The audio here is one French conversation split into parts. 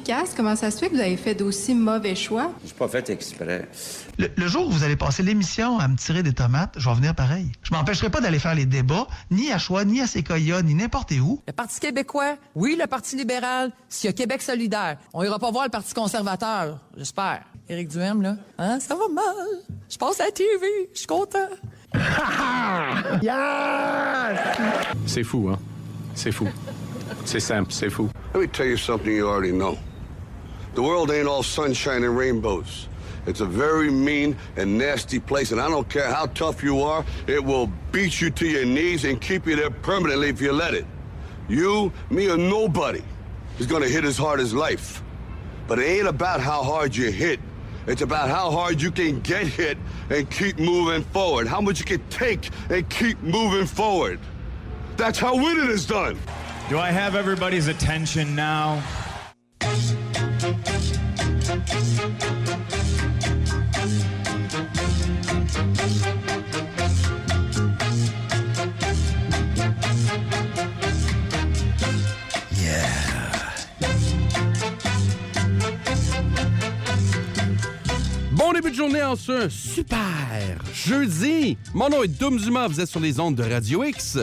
efficace. Comment ça se fait que vous avez fait d'aussi mauvais choix? Je suis pas fait exprès. Le jour où vous allez passer l'émission à me tirer des tomates, je vais venir pareil. Je m'empêcherai pas d'aller faire les débats, ni à Choix, ni à Séquoia, ni n'importe où. Le Parti québécois, oui, le Parti libéral, s'il y a Québec solidaire. On ira pas voir le Parti conservateur, j'espère. Éric Duhem, là, hein, ça va mal. Je passe à la TV, je suis content. Yes! C'est fou, hein? C'est fou. C'est simple, c'est fou. Let me tell you something you already know. The world ain't all sunshine and rainbows. It's a very mean and nasty place, and I don't care how tough you are, it will beat you to your knees and keep you there permanently if you let it. You, me, or nobody is gonna hit as hard as life. But it ain't about how hard you hit. It's about how hard you can get hit and keep moving forward. How much you can take and keep moving forward. That's how winning is done. Do I have everybody's attention now? Bon début de journée en ce super jeudi. Mon nom est Dom Dumas, vous êtes sur les ondes de Radio X.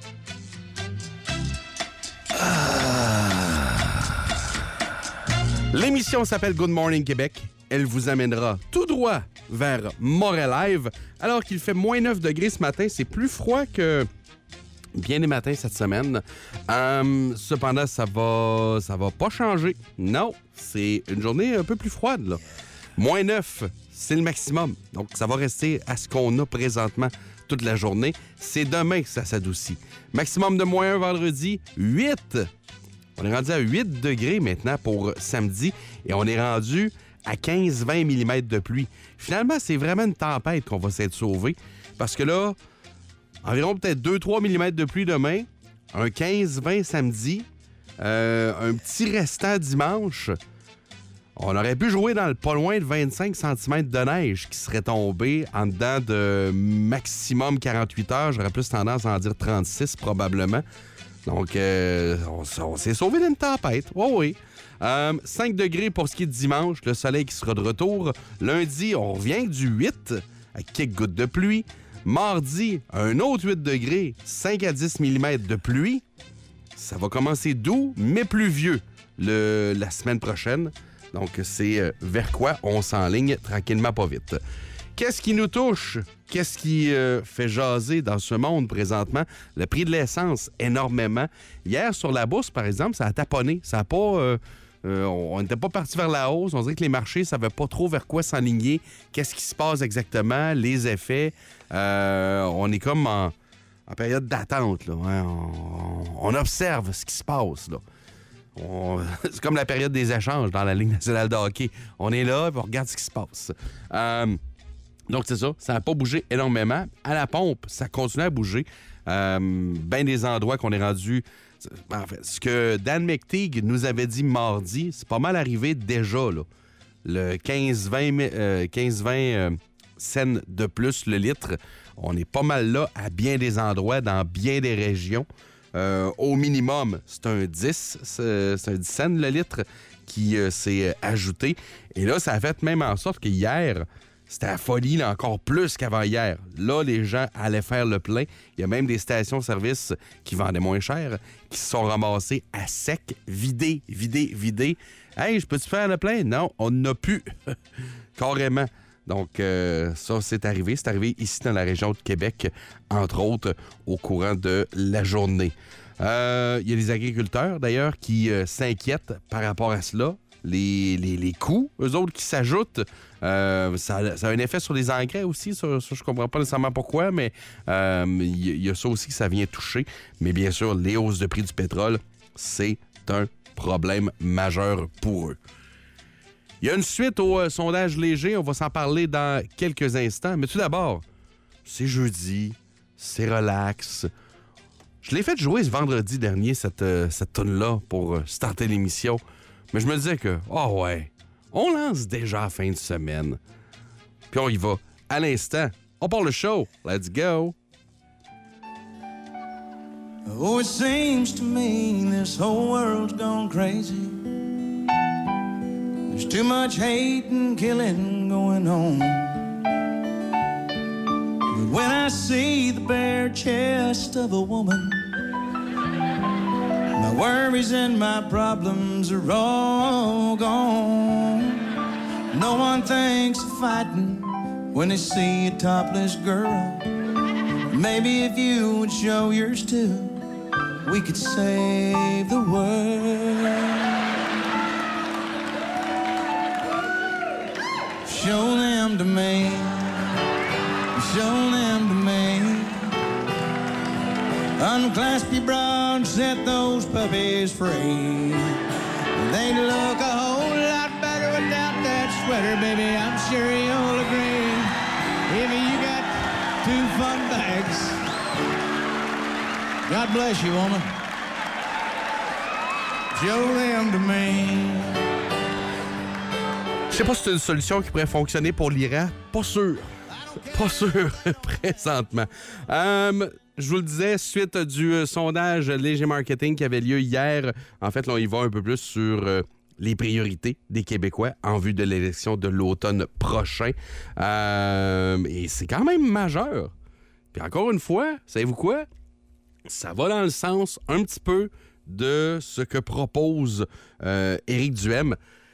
L'émission s'appelle Good Morning Québec. Elle vous amènera tout droit vers Montréal Live. Alors qu'il fait moins 9 degrés ce matin, c'est plus froid que bien des matins cette semaine. Cependant, ça va pas changer. Non, c'est une journée un peu plus froide, là. Moins 9, c'est le maximum. Donc, ça va rester à ce qu'on a présentement toute la journée. C'est demain que ça s'adoucit. Maximum de moins 1 vendredi, 8. On est rendu à 8 degrés maintenant pour samedi et on est rendu à 15-20 mm de pluie. Finalement, c'est vraiment une tempête qu'on va s'être sauvé parce que là, environ peut-être 2-3 mm de pluie demain, un 15-20 samedi, un petit restant dimanche. On aurait pu jouer dans le pas loin de 25 cm de neige qui serait tombé en dedans de maximum 48 heures. J'aurais plus tendance à en dire 36 probablement. Donc, on s'est sauvé d'une tempête. Oui. 5 degrés pour ce qui est de dimanche. Le soleil qui sera de retour. Lundi, on revient du 8 avec quelques gouttes de pluie. Mardi, un autre 8 degrés, 5 à 10 mm de pluie. Ça va commencer doux, mais pluvieux la semaine prochaine. Donc, c'est vers quoi on s'enligne tranquillement, pas vite. Qu'est-ce qui nous touche? Qu'est-ce qui fait jaser dans ce monde présentement? Le prix de l'essence, énormément. Hier, sur la bourse, par exemple, ça a taponné. Ça n'a pas... on n'était pas parti vers la hausse. On dirait que les marchés ne savaient pas trop vers quoi s'enligner. Qu'est-ce qui se passe exactement? Les effets. On est comme en période d'attente, là. Ouais, on observe ce qui se passe, là. C'est comme la période des échanges dans la Ligue nationale de hockey. On est là et on regarde ce qui se passe. Donc, c'est ça. Ça n'a pas bougé énormément. À la pompe, ça continue à bouger. Ben des endroits qu'on est rendu... En fait, ce que Dan McTeague nous avait dit mardi, c'est pas mal arrivé déjà, là. Le 15-20 cents de plus le litre. On est pas mal là à bien des endroits, dans bien des régions. Au minimum, c'est un 10 cents le litre qui s'est ajouté. Et là, ça a fait même en sorte que hier, c'était la folie, là, encore plus qu'avant hier. Là, les gens allaient faire le plein. Il y a même des stations-service qui vendaient moins cher, qui se sont ramassées à sec, vidées. Hey, je peux-tu faire le plein? Non, on n'a plus. Carrément. Donc, ça, c'est arrivé. C'est arrivé ici dans la région de Québec, entre autres, au courant de la journée. Il y a des agriculteurs, d'ailleurs, qui s'inquiètent par rapport à cela. Les coûts, eux autres, qui s'ajoutent. Ça a un effet sur les engrais aussi. Ça, je comprends pas nécessairement pourquoi, mais il y a ça aussi que ça vient toucher. Mais bien sûr, les hausses de prix du pétrole, c'est un problème majeur pour eux. Il y a une suite au sondage léger. On va s'en parler dans quelques instants. Mais tout d'abord, c'est jeudi. C'est relax. Je l'ai fait jouer ce vendredi dernier, cette tune-là, pour starter l'émission. Mais je me disais que, on lance déjà la fin de semaine. Puis on y va. À l'instant, on part le show. Let's go. Oh, it seems to me this whole world's gone crazy. There's too much hate and killing going on. But when I see the bare chest of a woman, my worries and my problems are all gone. No one thinks of fighting when they see a topless girl. Maybe if you would show yours too, we could save the world. Show them to me, show them to me. Unclasp your bra and set those puppies free. They'd look a whole lot better without that sweater, baby, I'm sure you'll agree. If you got 2 fun bags, God bless you, woman. Show them to me. Je sais pas si c'est une solution qui pourrait fonctionner pour l'Iran. Pas sûr. Pas sûr, présentement. Je vous le disais, suite du sondage Léger Marketing qui avait lieu hier, en fait, là, on y va un peu plus sur les priorités des Québécois en vue de l'élection de l'automne prochain. Et c'est quand même majeur. Puis encore une fois, savez-vous quoi? Ça va dans le sens un petit peu de ce que propose Éric Duhem.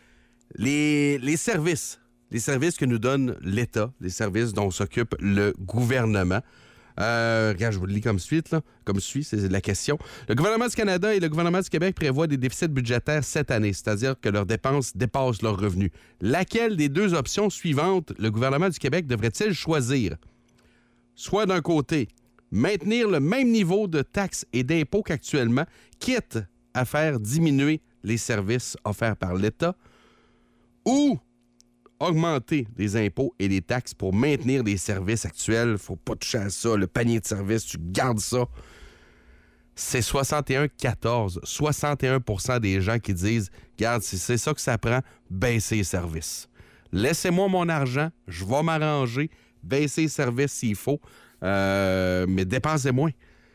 Les services que nous donne l'État, les services dont s'occupe le gouvernement. Regarde, je vous le lis comme suit, c'est la question. Le gouvernement du Canada et le gouvernement du Québec prévoient des déficits budgétaires cette année, c'est-à-dire que leurs dépenses dépassent leurs revenus. Laquelle des 2 options suivantes le gouvernement du Québec devrait-il choisir? Soit d'un côté, maintenir le même niveau de taxes et d'impôts qu'actuellement, quitte à faire diminuer les services offerts par l'État, ou augmenter les impôts et les taxes pour maintenir les services actuels. Faut pas toucher à ça. Le panier de services, tu gardes ça. C'est 61-14. 61% des gens qui disent « Regarde, si c'est ça que ça prend, baisser les services. Laissez-moi mon argent, je vais m'arranger, baisser les services s'il faut, mais dépensez moins.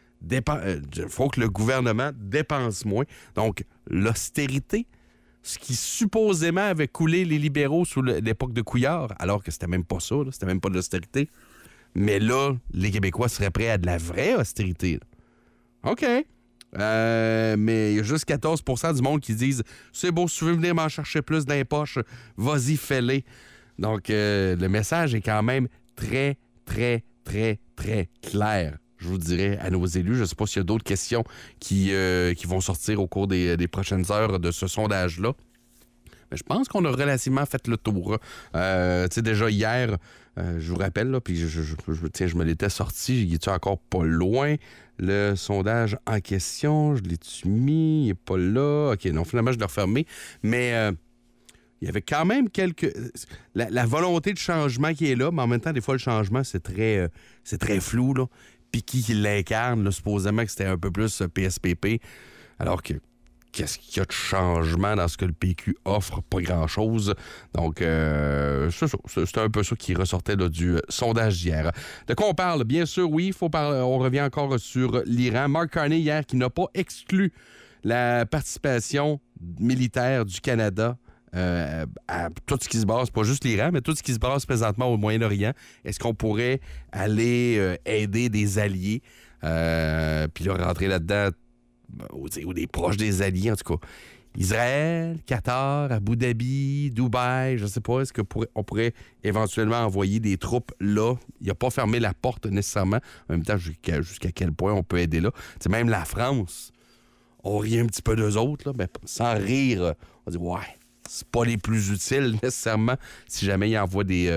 Il faut que le gouvernement dépense moins. » Donc, l'austérité, ce qui supposément avait coulé les libéraux sous l'époque de Couillard, alors que c'était même pas ça, c'était même pas de l'austérité. Mais là, les Québécois seraient prêts à de la vraie austérité. Là. OK. Mais il y a juste 14% du monde qui disent « C'est beau, si tu veux venir m'en chercher plus dans les poches, vas-y, fais-les. » Donc, le message est quand même très, très, très, très clair, je vous dirais, à nos élus. Je ne sais pas s'il y a d'autres questions qui vont sortir au cours des prochaines heures de ce sondage-là. Mais je pense qu'on a relativement fait le tour. Tu sais, déjà hier, je vous rappelle, là, puis je me l'étais sorti, il est encore pas loin, le sondage en question, je l'ai-tu mis, il n'est pas là. OK, non, finalement, je l'ai refermé. Mais il y avait quand même la volonté de changement qui est là, mais en même temps, des fois, le changement, c'est très flou, là. Puis qui l'incarne, là, supposément que c'était un peu plus PSPP, alors que qu'est-ce qu'il y a de changement dans ce que le PQ offre? Pas grand-chose. Donc, c'est un peu ça qui ressortait là, du sondage d'hier. De quoi on parle? Bien sûr, oui, on revient encore sur l'Iran. Mark Carney, hier, qui n'a pas exclu la participation militaire du Canada à tout ce qui se passe, pas juste l'Iran, mais tout ce qui se passe présentement au Moyen-Orient. Est-ce qu'on pourrait aller aider des alliés, puis là, rentrer là-dedans, ou des proches des alliés, en tout cas. Israël, Qatar, Abu Dhabi, Dubaï, je ne sais pas, est-ce qu'on pourrait éventuellement envoyer des troupes là? Il n'a pas fermé la porte nécessairement. En même temps, jusqu'à quel point on peut aider là? T'sais, même la France, on rit un petit peu d'eux autres, là, mais sans rire, on dit « Ouais, c'est pas les plus utiles nécessairement si jamais il envoie des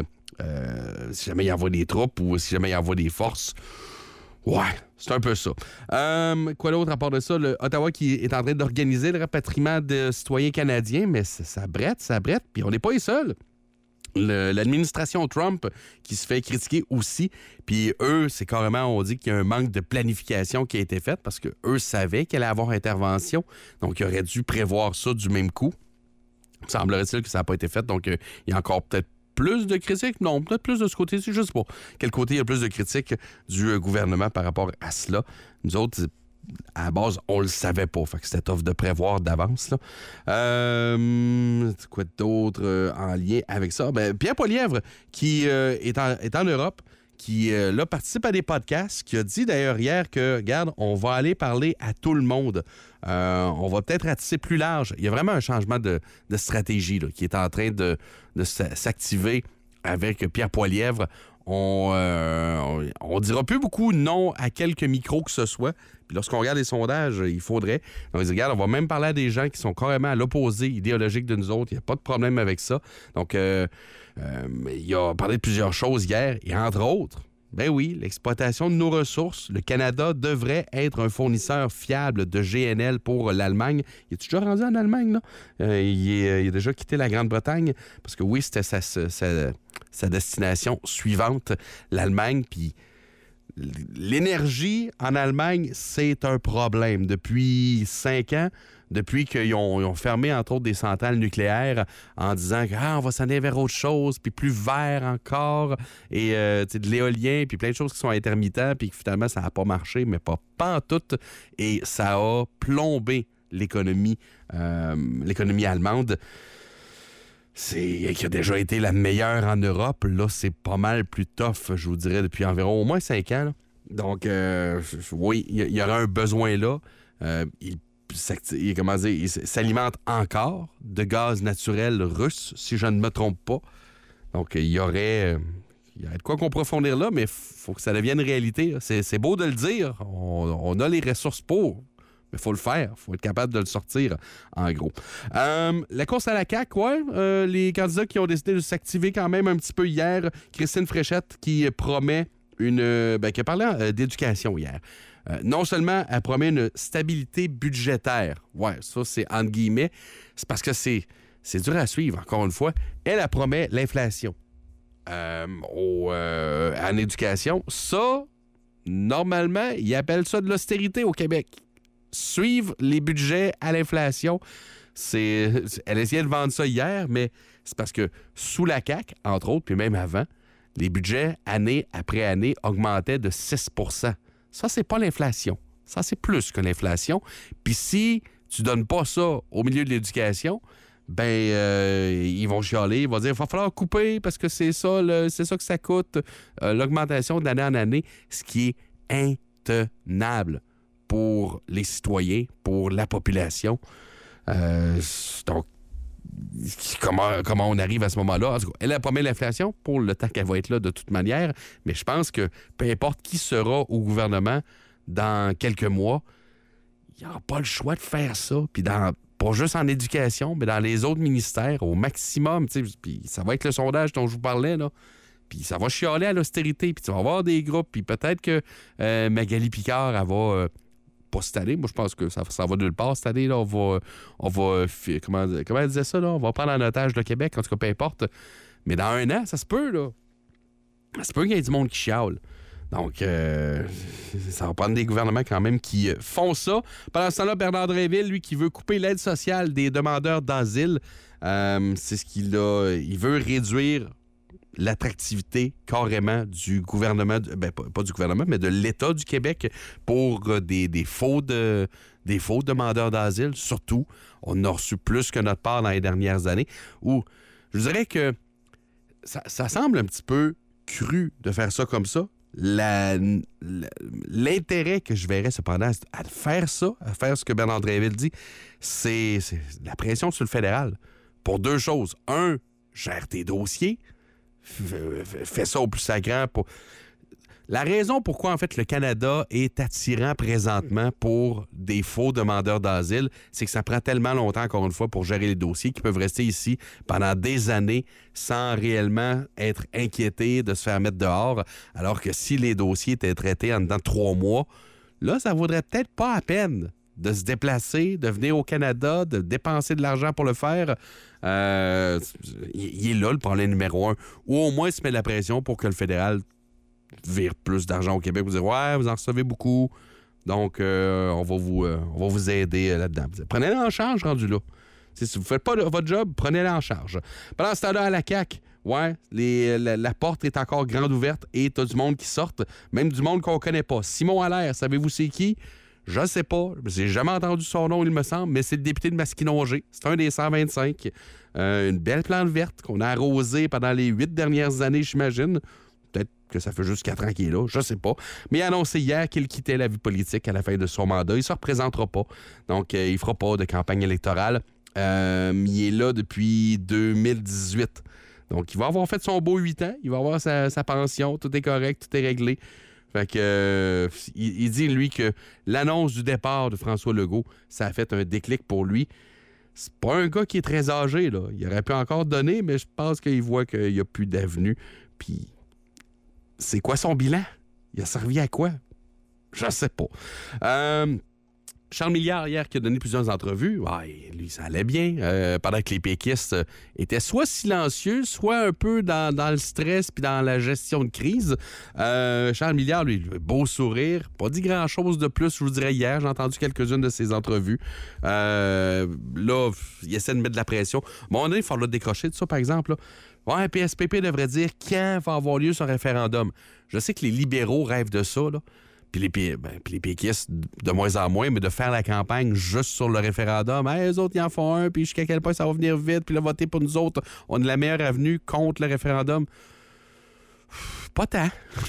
troupes ou si jamais il envoie des forces. » Ouais, c'est un peu ça. Quoi d'autre à part de ça? Ottawa qui est en train d'organiser le rapatriement de citoyens canadiens, mais ça brette, puis on n'est pas les seuls. L'administration Trump qui se fait critiquer aussi, puis eux, c'est carrément, on dit qu'il y a un manque de planification qui a été fait parce qu'eux savaient qu'il allait avoir intervention, donc ils auraient dû prévoir ça du même coup. Semblerait-il que ça n'a pas été fait, donc il y a encore peut-être plus de critiques? Non, peut-être plus de ce côté, je ne sais pas. Quel côté il y a plus de critiques du gouvernement par rapport à cela? Nous autres, à la base, on le savait pas. Fait que c'était tough de prévoir d'avance. Là. Quoi d'autre en lien avec ça? Ben, Pierre Poilievre, qui est en Europe, qui là, participe à des podcasts, qui a dit d'ailleurs hier que, regarde, on va aller parler à tout le monde. On va peut-être ratisser plus large. Il y a vraiment un changement de stratégie là, qui est en train de s'activer avec Pierre Poilievre. On dira plus beaucoup non à quelques micros que ce soit. Puis lorsqu'on regarde les sondages, il faudrait. Donc, ils disent, regarde, on va même parler à des gens qui sont carrément à l'opposé idéologique de nous autres. Il n'y a pas de problème avec ça. Donc, il a parlé de plusieurs choses hier. Et entre autres, ben oui, l'exploitation de nos ressources. Le Canada devrait être un fournisseur fiable de GNL pour l'Allemagne. Il est déjà rendu en Allemagne, là? Il a déjà quitté la Grande-Bretagne. Parce que oui, c'était sa destination suivante, l'Allemagne. Puis l'énergie en Allemagne, c'est un problème. Depuis 5 ans, depuis qu'ils ont fermé, entre autres, des centrales nucléaires en disant qu'on va s'en aller vers autre chose, puis plus vert encore, et de l'éolien, puis plein de choses qui sont intermittents, puis que finalement, ça n'a pas marché, mais pas en tout. Et ça a plombé l'économie allemande. Qui a déjà été la meilleure en Europe. Là, c'est pas mal plus tough, je vous dirais, depuis environ au moins 5 ans. Là. Donc, oui, il y aura un besoin là. Il s'alimente encore de gaz naturel russe, si je ne me trompe pas. Donc, il y aurait de quoi qu'on approfondir là, mais il faut que ça devienne réalité. Là. C'est beau de le dire. On a les ressources pour. Mais il faut le faire. Il faut être capable de le sortir, en gros. La course à la CAQ, ouais. Les candidats qui ont décidé de s'activer quand même un petit peu hier. Christine Fréchette qui promet qui a parlé d'éducation hier. Non seulement elle promet une stabilité budgétaire. Ouais, ça, c'est entre guillemets. C'est parce que c'est dur à suivre, encore une fois. Elle promet l'inflation en éducation. Ça, normalement, ils appellent ça de l'austérité au Québec. Suivre les budgets à l'inflation. Elle essayait de vendre ça hier, mais c'est parce que sous la CAQ, entre autres, puis même avant, les budgets, année après année, augmentaient de 6 %. Ça, c'est pas l'inflation. Ça, c'est plus que l'inflation. Puis si tu donnes pas ça au milieu de l'éducation, ils vont chialer, ils vont dire il va falloir couper parce que c'est ça que ça coûte, l'augmentation d'année en année, ce qui est intenable pour les citoyens, pour la population. Donc, comment on arrive à ce moment-là? En tout cas, elle a promis l'inflation pour le temps qu'elle va être là de toute manière, mais je pense que peu importe qui sera au gouvernement dans quelques mois, il n'y aura pas le choix de faire ça. Puis pas juste en éducation, mais dans les autres ministères, au maximum. Puis ça va être le sondage dont je vous parlais, là. Puis ça va chialer à l'austérité, puis tu vas avoir des groupes, puis peut-être que Magali Picard, elle va... pas cette année. Moi, je pense que ça va nulle part cette année. Là. On va comment elle disait ça? Là? On va prendre en otage le Québec. En tout cas, peu importe. Mais dans 1 an, ça se peut. Là. Ça se peut qu'il y ait du monde qui chiale. Donc, ça va prendre des gouvernements quand même qui font ça. Pendant ce temps-là, Bernard Drinville, lui, qui veut couper l'aide sociale des demandeurs d'asile, c'est ce qu'il a. Il veut réduire l'attractivité carrément du gouvernement, pas du gouvernement, mais de l'État du Québec pour des faux demandeurs d'asile. Surtout, on a reçu plus que notre part dans les dernières années. Où je dirais que ça semble un petit peu cru de faire ça comme ça. L'intérêt que je verrais cependant à faire ça, à faire ce que Bernard Drinville dit, c'est la pression sur le fédéral. Pour 2 choses. 1, gère tes dossiers. Fais ça au plus sacrant. La raison pourquoi, en fait, le Canada est attirant présentement pour des faux demandeurs d'asile, c'est que ça prend tellement longtemps, encore une fois, pour gérer les dossiers qu'ils peuvent rester ici pendant des années sans réellement être inquiétés de se faire mettre dehors, alors que si les dossiers étaient traités en dedans de 3 mois, là, ça vaudrait peut-être pas la peine de se déplacer, de venir au Canada, de dépenser de l'argent pour le faire. Il est là, le problème numéro 1. Ou au moins se met de la pression pour que le fédéral vire plus d'argent au Québec. Vous dire, ouais, vous en recevez beaucoup, donc on va vous aider là-dedans. Prenez-le en charge, rendu là. Si vous ne faites pas votre job, prenez-le en charge. Pendant ce temps-là, à la CAQ, ouais, la porte est encore grande ouverte et tu as du monde qui sort, même du monde qu'on ne connaît pas. Simon Allaire, savez-vous c'est qui? Je sais pas. J'ai jamais entendu son nom, il me semble, mais c'est le député de Masquinongé. C'est un des 125. Une belle plante verte qu'on a arrosée pendant les 8 dernières années, j'imagine. Peut-être que ça fait juste 4 ans qu'il est là, je sais pas. Mais il a annoncé hier qu'il quittait la vie politique à la fin de son mandat. Il se représentera pas. Donc, il fera pas de campagne électorale. Il est là depuis 2018. Donc, il va avoir fait son beau 8 ans. Il va avoir sa pension. Tout est correct, tout est réglé. Fait que, il dit, lui, que l'annonce du départ de François Legault, ça a fait un déclic pour lui. C'est pas un gars qui est très âgé, là. Il aurait pu encore donner, mais je pense qu'il voit qu'il n'y a plus d'avenue. Puis, c'est quoi son bilan? Il a servi à quoi? Je sais pas. Charles Milliard, hier, qui a donné plusieurs entrevues, ouais, lui, ça allait bien, pendant que les péquistes étaient soit silencieux, soit un peu dans le stress puis dans la gestion de crise. Charles Milliard, lui, beau sourire, pas dit grand-chose de plus, je vous dirais, hier. J'ai entendu quelques-unes de ses entrevues. Là, il essaie de mettre de la pression. Bon, il faut le décrocher de ça, par exemple, là. Ouais, PSPP devrait dire quand va avoir lieu son référendum. Je sais que les libéraux rêvent de ça, là. Puis les péquistes, de moins en moins, mais de faire la campagne juste sur le référendum. Hey, eux autres, ils en font un, puis jusqu'à quel point ça va venir vite, puis là, voter pour nous autres. On est la meilleure avenue contre le référendum. Pas tant.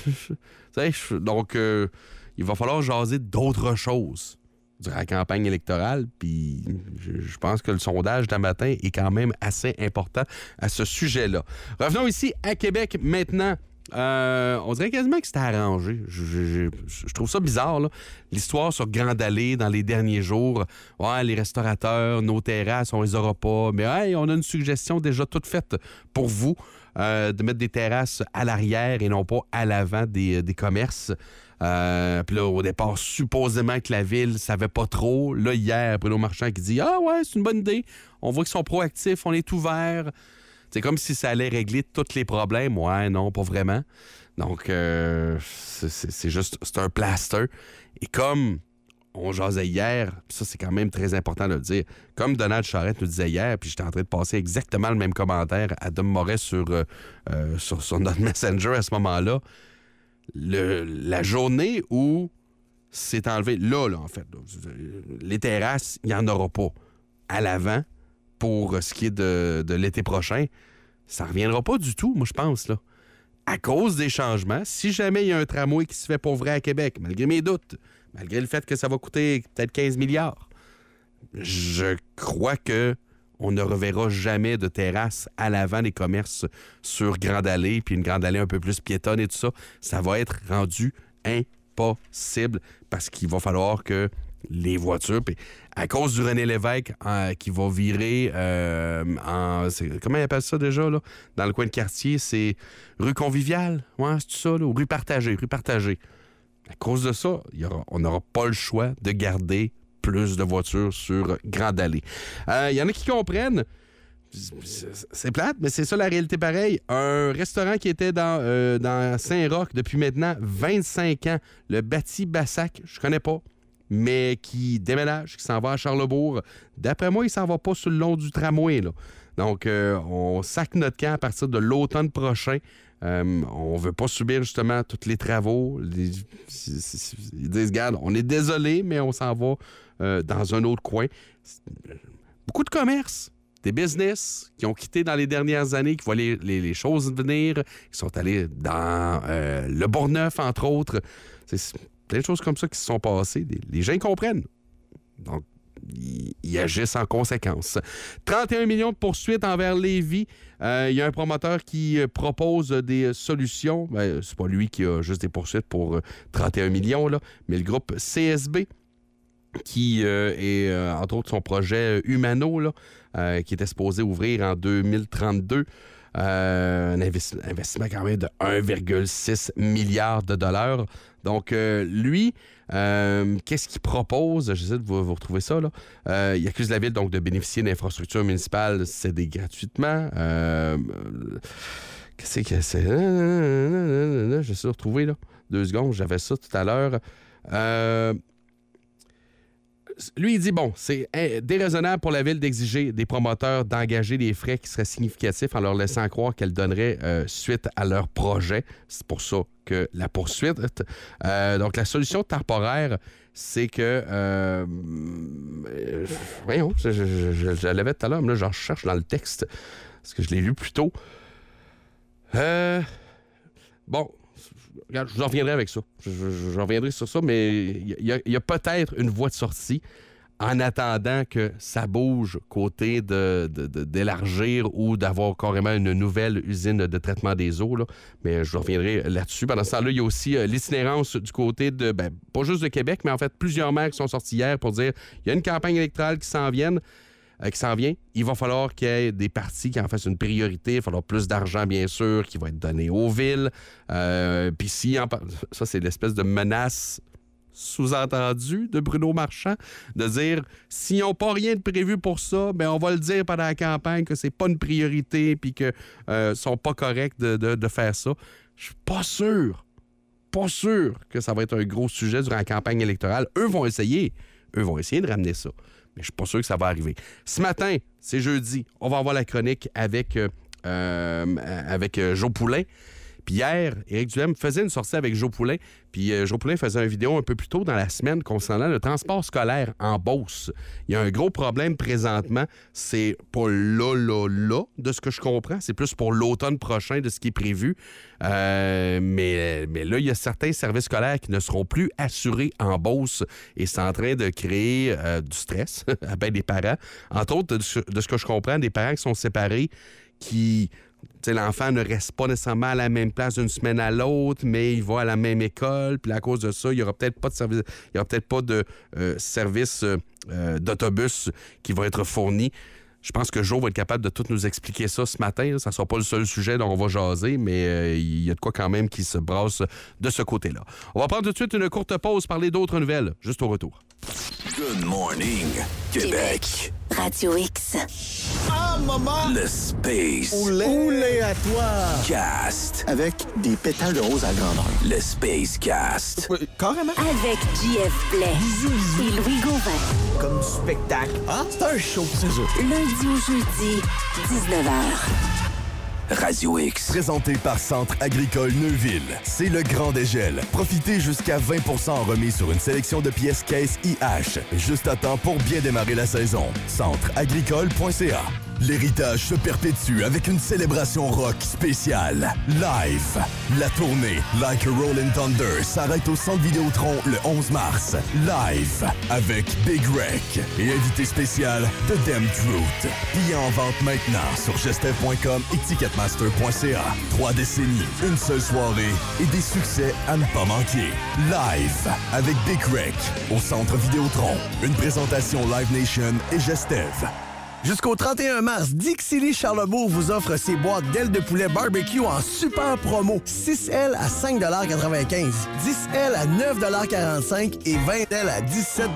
Donc, il va falloir jaser d'autres choses durant la campagne électorale, puis je pense que le sondage d'un matin est quand même assez important à ce sujet-là. Revenons ici à Québec maintenant. On dirait quasiment que c'était arrangé. Je trouve ça bizarre, là. L'histoire sur Grande Allée dans les derniers jours. Ouais, les restaurateurs, nos terrasses, on les aura pas. Mais hey, on a une suggestion déjà toute faite pour vous de mettre des terrasses à l'arrière et non pas à l'avant des commerces. Puis là, au départ, supposément que la ville savait pas trop. Là, hier, Bruno Marchand qui dit « Ah ouais, c'est une bonne idée. On voit qu'ils sont proactifs, on est ouverts. » C'est comme si ça allait régler tous les problèmes. Ouais, non, pas vraiment. Donc, c'est juste, c'est un plaster. Et comme on jasait hier, ça, c'est quand même très important de le dire, comme Donald Charette nous disait hier, puis j'étais en train de passer exactement le même commentaire à Dom Moret sur notre Messenger à ce moment-là, la journée où c'est enlevé, là, en fait, là, les terrasses, il n'y en aura pas à l'avant. Pour ce qui est de l'été prochain, ça ne reviendra pas du tout, moi, je pense, là. À cause des changements, si jamais il y a un tramway qui se fait pour vrai à Québec, malgré mes doutes, malgré le fait que ça va coûter peut-être 15 milliards, je crois que on ne reverra jamais de terrasse à l'avant des commerces sur Grande Allée, puis une Grande Allée un peu plus piétonne et tout ça. Ça va être rendu impossible parce qu'il va falloir que les voitures, puis à cause du René Lévesque qui va virer comment ils appellent ça déjà, là? Dans le coin de quartier, c'est rue Conviviale, ouais, c'est ça, là? Ou rue Partagée. À cause de ça, on n'aura pas le choix de garder plus de voitures sur Grande Allée. Il y en a qui comprennent. C'est plate, mais c'est ça la réalité pareille. Un restaurant qui était dans Saint-Roch depuis maintenant 25 ans, le Bâti Bassac, je connais pas, mais qui déménage, qui s'en va à Charlesbourg. D'après moi, il s'en va pas sur le long du tramway, là. Donc, on sac notre camp à partir de l'automne prochain. On veut pas subir justement tous les travaux. Ils disent, regarde, on est désolé, mais on s'en va dans un autre coin. Beaucoup de commerces, des business qui ont quitté dans les dernières années, qui voient les choses venir, qui sont allés dans le Bourgneuf, entre autres. C'est plein de choses comme ça qui se sont passées. Les gens comprennent. Donc, ils agissent en conséquence. 31 millions de poursuites envers Lévis. Il y a un promoteur qui propose des solutions. C'est pas lui qui a juste des poursuites pour 31 millions, là, mais le groupe CSB, qui est, entre autres, son projet Humano, là, qui était supposé ouvrir en 2032. Un investissement quand même de 1,6 milliard de dollars. Donc, lui, qu'est-ce qu'il propose? J'essaie de vous retrouver ça, là. Il accuse la ville donc de bénéficier d'infrastructures municipales cédées gratuitement. Qu'est-ce que c'est? J'essaie de retrouver, là. 2 secondes, j'avais ça tout à l'heure. lui, il dit, bon, c'est déraisonnable pour la Ville d'exiger des promoteurs d'engager des frais qui seraient significatifs en leur laissant croire qu'elle donnerait suite à leur projet. C'est pour ça que la poursuite... donc, la solution temporaire, c'est que... voyons, je l'avais tout à l'heure, mais là, j'en cherche dans le texte, parce que je l'ai lu plus tôt. Bon... Regarde, je vous en reviendrai avec ça. Je reviendrai sur ça, mais il y a peut-être une voie de sortie en attendant que ça bouge côté d'élargir ou d'avoir carrément une nouvelle usine de traitement des eaux. Là. Mais je reviendrai là-dessus. Pendant ce temps-là, il y a aussi l'itinérance du côté de, pas juste de Québec, mais en fait, plusieurs maires qui sont sortis hier pour dire il y a une campagne électorale qui s'en vient. Il va falloir qu'il y ait des partis qui en fassent une priorité. Il va falloir plus d'argent, bien sûr, qui va être donné aux villes. Puis ça, c'est l'espèce de menace sous-entendue de Bruno Marchand, de dire, s'ils n'ont pas rien de prévu pour ça, bien, on va le dire pendant la campagne que c'est pas une priorité puis qu'ils sont pas corrects de faire ça. Je suis pas sûr que ça va être un gros sujet durant la campagne électorale. Eux vont essayer de ramener ça. Mais je suis pas sûr que ça va arriver. Ce matin, c'est jeudi, on va avoir la chronique avec Joe Poulain. Puis hier, Éric Duhem faisait une sortie avec Joe Poulain. Puis Joe Poulain faisait une vidéo un peu plus tôt dans la semaine concernant le transport scolaire en Beauce. Il y a un gros problème présentement. C'est pas là, de ce que je comprends. C'est plus pour l'automne prochain de ce qui est prévu. Mais là, il y a certains services scolaires qui ne seront plus assurés en Beauce. Et c'est en train de créer du stress à bien des parents. Entre autres, de ce que je comprends, des parents qui sont séparés, qui... T'sais, l'enfant ne reste pas nécessairement à la même place d'une semaine à l'autre, mais il va à la même école. Puis à cause de ça, il n'y aura peut-être pas de service, il y aura peut-être pas de service d'autobus qui va être fourni. Je pense que Joe va être capable de tout nous expliquer ça ce matin. Là. Ça ne sera pas le seul sujet dont on va jaser, mais il y a de quoi quand même qui se brasse de ce côté-là. On va prendre tout de suite une courte pause, parler d'autres nouvelles, juste au retour. Good morning, Québec. Radio X. Ah, maman! Le Space. Oulé à toi! Cast. Avec des pétales de rose à grandeur. Le Space Cast. Carrément. Avec JF Blais. Et Louis Gauvin. Comme spectacle. Ah, c'est un show, c'est ça. Lundi au jeudi, 19h. Radio X. Présenté par Centre agricole Neuville. C'est le grand dégel. Profitez jusqu'à 20% en remise sur une sélection de pièces caisses IH. Juste à temps pour bien démarrer la saison. Centreagricole.ca. L'héritage se perpétue avec une célébration rock spéciale. Live. La tournée Like a Rollin' Thunder s'arrête au Centre Vidéotron le 11 mars. Live avec Big Wreck et invité spécial The Damn Truth. Billets en vente maintenant sur gestev.com et ticketmaster.ca. 3 décennies, une seule soirée et des succès à ne pas manquer. Live avec Big Wreck au Centre Vidéotron. Une présentation Live Nation et Gestev. Jusqu'au 31 mars, Dixili Charlebourg vous offre ses boîtes d'ailes de poulet barbecue en super promo. 6 ailes à 5,95 $, 10 ailes à 9,45 $ et 20 ailes à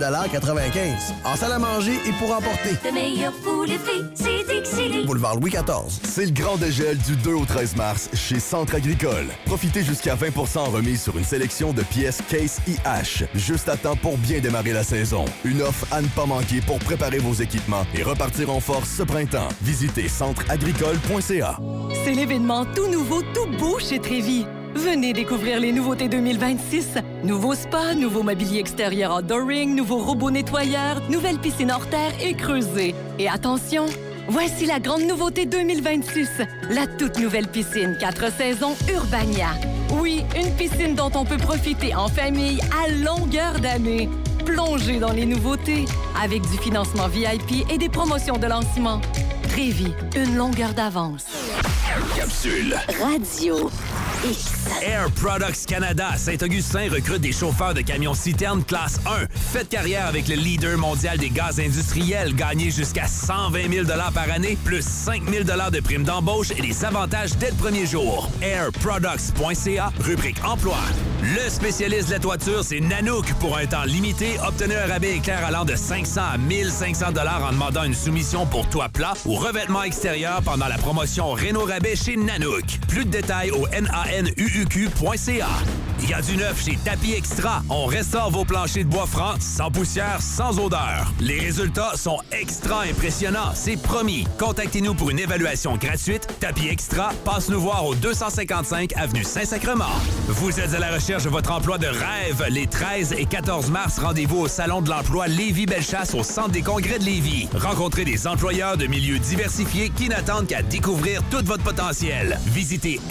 17,95 $. En salle à manger et pour emporter. Le meilleur poulet frit, c'est Dixili. Boulevard Louis XIV. C'est le grand dégel du 2 au 13 mars chez Centre Agricole. Profitez jusqu'à 20% en remise sur une sélection de pièces Case IH. Juste à temps pour bien démarrer la saison. Une offre à ne pas manquer pour préparer vos équipements et repartir en force ce printemps. Visitez centreagricole.ca. C'est l'événement tout nouveau, tout beau chez Trévi. Venez découvrir les nouveautés 2026. Nouveau spa, nouveau mobilier extérieur outdooring, nouveau robot nettoyeur, nouvelle piscine hors terre et creusée. Et attention, voici la grande nouveauté 2026. La toute nouvelle piscine 4 saisons Urbania. Oui, une piscine dont on peut profiter en famille à longueur d'année. Plongez dans les nouveautés avec du financement VIP et des promotions de lancement. Trévi, une longueur d'avance. Capsule. Radio X. Air Products Canada à Saint-Augustin recrute des chauffeurs de camions citernes classe 1. Faites carrière avec le leader mondial des gaz industriels. Gagnez jusqu'à 120 000 $ par année, plus 5 000 $ de primes d'embauche et des avantages dès le premier jour. Airproducts.ca, rubrique emploi. Le spécialiste de la toiture, c'est Nanook. Pour un temps limité, obtenez un rabais éclair allant de 500 à 1500 $ en demandant une soumission pour toit plat ou revêtement extérieur pendant la promotion Réno Rabais chez Nanook. Plus de détails au nanuuq.ca. Il y a du neuf chez Tapis Extra. On restaure vos planchers de bois francs, sans poussière, sans odeur. Les résultats sont extra impressionnants, c'est promis. Contactez-nous pour une évaluation gratuite. Tapis Extra, passe nous voir au 255 avenue Saint-Sacrement. Vous êtes à la recherche de votre emploi de rêve. Les 13 et 14 mars, rendez-vous au Salon de l'emploi Lévis-Bellechasse au Centre des congrès de Lévis. Rencontrez des employeurs de milieux diversifiés qui n'attendent qu'à découvrir tout votre potentiel. Visitez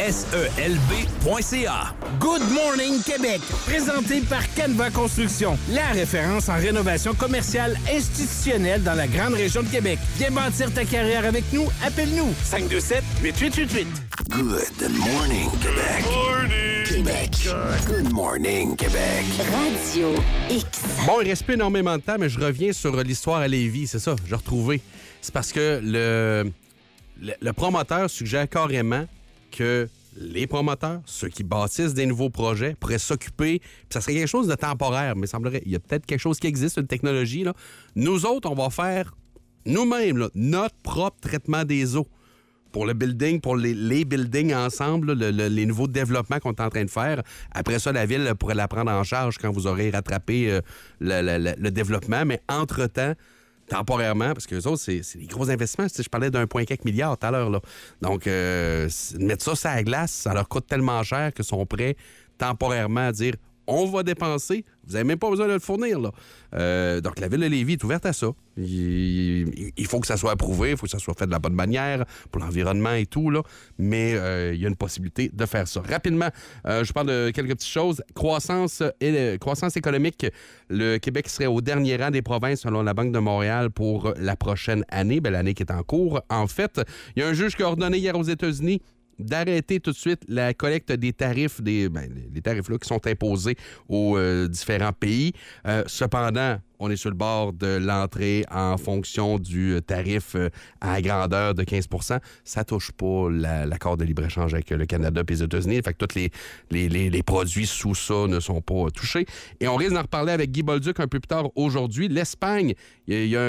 selb.ca. Good Morning Québec, présenté par Canva Construction, la référence en rénovation commerciale institutionnelle dans la grande région de Québec. Viens bâtir ta carrière avec nous, appelle-nous 527-8888. Good morning, Québec. Québec. Good morning, Québec. Radio X. Bon, il reste plus énormément de temps, mais je reviens sur l'histoire à Lévis, c'est ça, j'ai retrouvé. C'est parce que le promoteur suggère carrément que les promoteurs, ceux qui bâtissent des nouveaux projets, pourraient s'occuper, puis ça serait quelque chose de temporaire, mais il semblerait, il y a peut-être quelque chose qui existe, une technologie, là. Nous autres, on va faire nous-mêmes là, notre propre traitement des eaux pour le building, pour les buildings ensemble, là, les nouveaux développements qu'on est en train de faire. Après ça, la ville pourrait la prendre en charge quand vous aurez rattrapé le développement, mais entre-temps, temporairement, parce que les autres, c'est des gros investissements. Je parlais d'1,4 milliard tout à l'heure. Là. Donc, mettre ça sur la glace, ça leur coûte tellement cher qu'ils sont prêts temporairement à dire on va dépenser, vous n'avez même pas besoin de le fournir. Là. Donc, la ville de Lévis est ouverte à ça. Il faut que ça soit approuvé, il faut que ça soit fait de la bonne manière pour l'environnement et tout, là. Mais il y a une possibilité de faire ça. Rapidement, je parle de quelques petites choses. Croissance économique, le Québec serait au dernier rang des provinces selon la Banque de Montréal pour la prochaine année, l'année qui est en cours. En fait, il y a un juge qui a ordonné hier aux États-Unis d'arrêter tout de suite la collecte des tarifs, les tarifs là, qui sont imposés aux différents pays. Cependant, on est sur le bord de l'entrée en fonction du tarif à grandeur de 15 %. Ça touche pas l'accord de libre-échange avec le Canada et les États-Unis. Fait que tous les produits sous ça ne sont pas touchés. Et on risque d'en reparler avec Guy Bolduc un peu plus tard aujourd'hui. L'Espagne, il y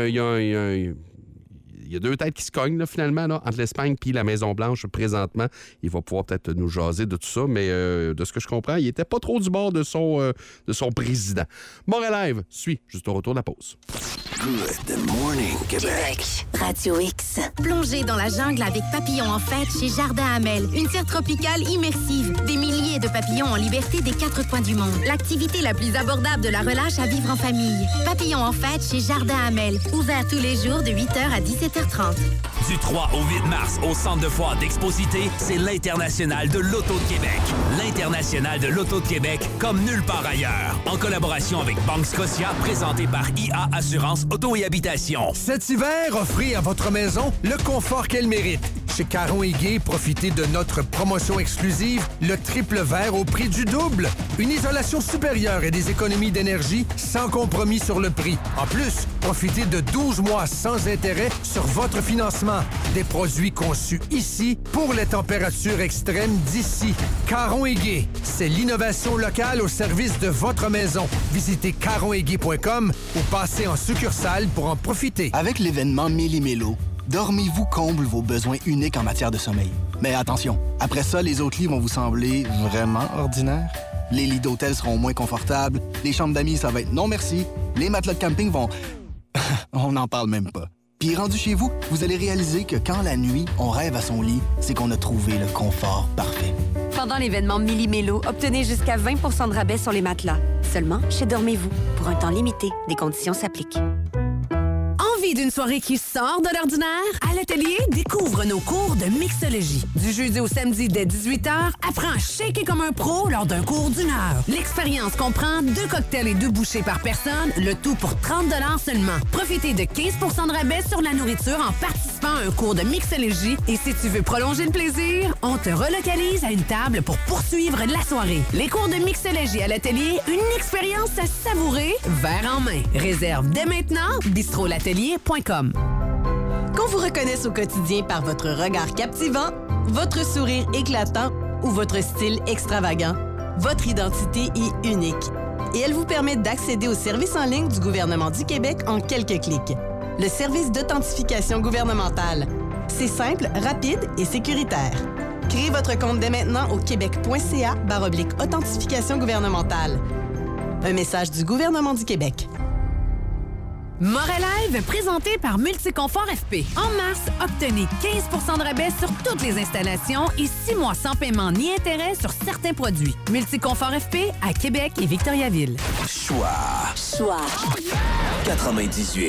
a deux têtes qui se cognent, là, finalement, là, entre l'Espagne et la Maison-Blanche, présentement. Il va pouvoir peut-être nous jaser de tout ça, mais de ce que je comprends, il était pas trop du bord de son président. Montréal Live suit juste au retour de la pause. Good morning, Québec. Radio X. Plongez dans la jungle avec Papillons en fête chez Jardin Hamel. Une serre tropicale immersive. Des milliers de papillons en liberté des quatre coins du monde. L'activité la plus abordable de la relâche à vivre en famille. Papillons en fête chez Jardin Hamel. Ouvert tous les jours de 8h à 17h30. Du 3 au 8 mars, au Centre de foire d'Exposité, c'est l'International de l'Auto de Québec. L'International de l'Auto de Québec, comme nulle part ailleurs. En collaboration avec Banque Scotia, présenté par IA Assurance Auto et Habitation. Cet hiver, offrez à votre maison le confort qu'elle mérite. Chez Caron & Gay, profitez de notre promotion exclusive, le triple vert au prix du double. Une isolation supérieure et des économies d'énergie sans compromis sur le prix. En plus, profitez de 12 mois sans intérêt sur votre financement. Des produits conçus ici pour les températures extrêmes d'ici. Caron & Gay, c'est l'innovation locale au service de votre maison. Visitez caronetgay.com ou passez en succursale pour en profiter. Avec l'événement Méli-Mélo, Dormez-vous comble vos besoins uniques en matière de sommeil. Mais attention, après ça, les autres lits vont vous sembler vraiment ordinaires. Les lits d'hôtel seront moins confortables, les chambres d'amis, ça va être non merci, les matelas de camping vont... on n'en parle même pas. Puis rendu chez vous, vous allez réaliser que quand la nuit, on rêve à son lit, c'est qu'on a trouvé le confort parfait. Pendant l'événement Méli-Mélo, obtenez jusqu'à 20 % de rabais sur les matelas. Seulement chez Dormez-vous. Pour un temps limité, des conditions s'appliquent. Envie d'une soirée qui sort de l'ordinaire? À l'atelier, découvre nos cours de mixologie. Du jeudi au samedi dès 18h, apprends à shaker comme un pro lors d'un cours d'1 heure. L'expérience comprend 2 cocktails et 2 bouchées par personne, le tout pour 30 $ seulement. Profitez de 15 % de rabais sur la nourriture en participant à un cours de mixologie. Et si tu veux prolonger le plaisir, on te relocalise à une table pour poursuivre la soirée. Les cours de mixologie à l'atelier, une expérience à savourer, verre en main. Réserve dès maintenant, bistrolatelier.com. Qu'on vous reconnaisse au quotidien par votre regard captivant, votre sourire éclatant ou votre style extravagant, votre identité est unique. Et elle vous permet d'accéder aux services en ligne du gouvernement du Québec en quelques clics. Le service d'authentification gouvernementale. C'est simple, rapide et sécuritaire. Créez votre compte dès maintenant au québec.ca/authentification gouvernementale. Un message du gouvernement du Québec. Morelive, présenté par Multiconfort FP. En mars, obtenez 15 % de rabais sur toutes les installations et 6 mois sans paiement ni intérêt sur certains produits. Multiconfort FP à Québec et Victoriaville. Choix 98.